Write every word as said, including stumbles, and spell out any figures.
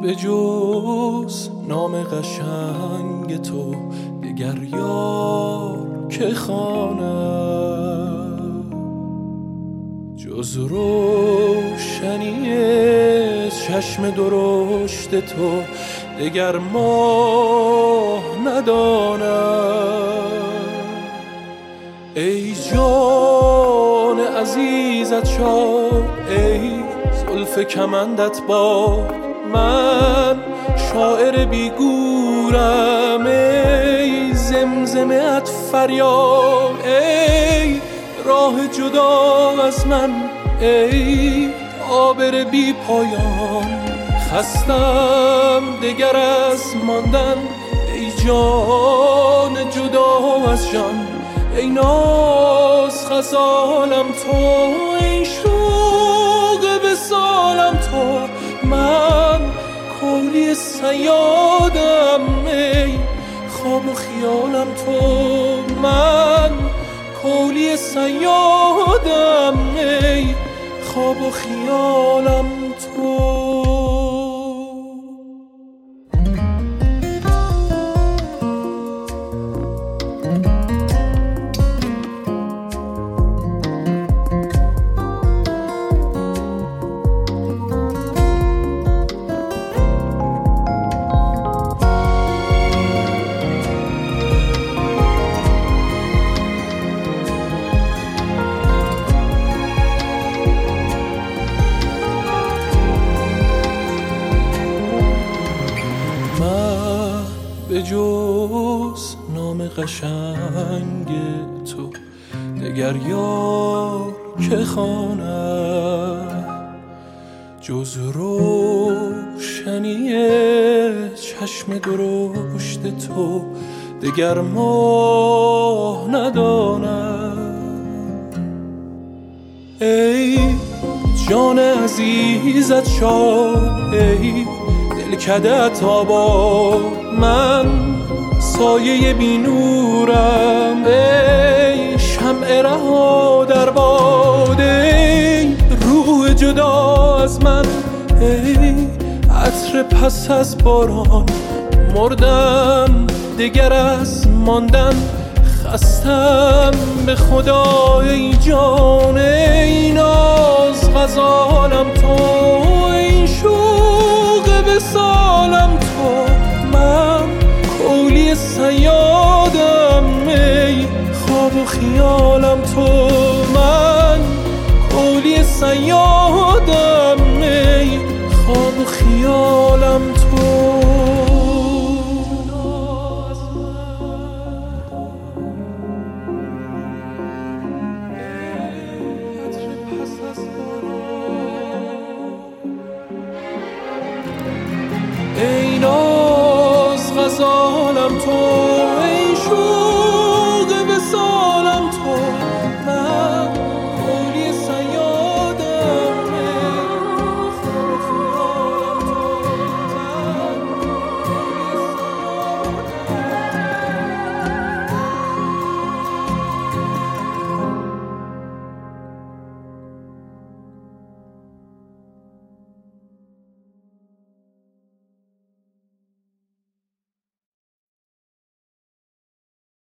به جز نام قشنگ تو دگر یار که خوانم، جز روشنی چشم درشت تو دگر ماه ندانم. ای جان عزیزت شاد، ای زلف کمندت باد، من شاعر بیگورم. ای زمزمه ات فریاد، ای راه جدا از من، ای عابر بی پایان. خستم دگر از ماندن، ای جان جدا از جان. ای ناز غزالم تو، ای شوق وصالم تو. من کولی صیادم، ای خواب و خیالم تو. من کولی صیادم، ای خواب و خیالم تو. به جز نام قشنگ تو دگر یار که خوانم، جز روشنی چشم درشت تو دگر ماه ندانم. ای جان عزیزت شاد، ای دلکده‌ات آباد، من سایه بی نورم. ای شمع رها در باد، ای روح جدا از من، ای عطر پس از باران. مردم دگر از ماندن، خستم به خدا ای جان. ای ناز غزالم تو، ای شوق وصالم تو. من کولی صیادم، ای خواب و خیالم تو. من کولی صیادم، ای خواب و خیالم تو. ای ناز غزالم تو.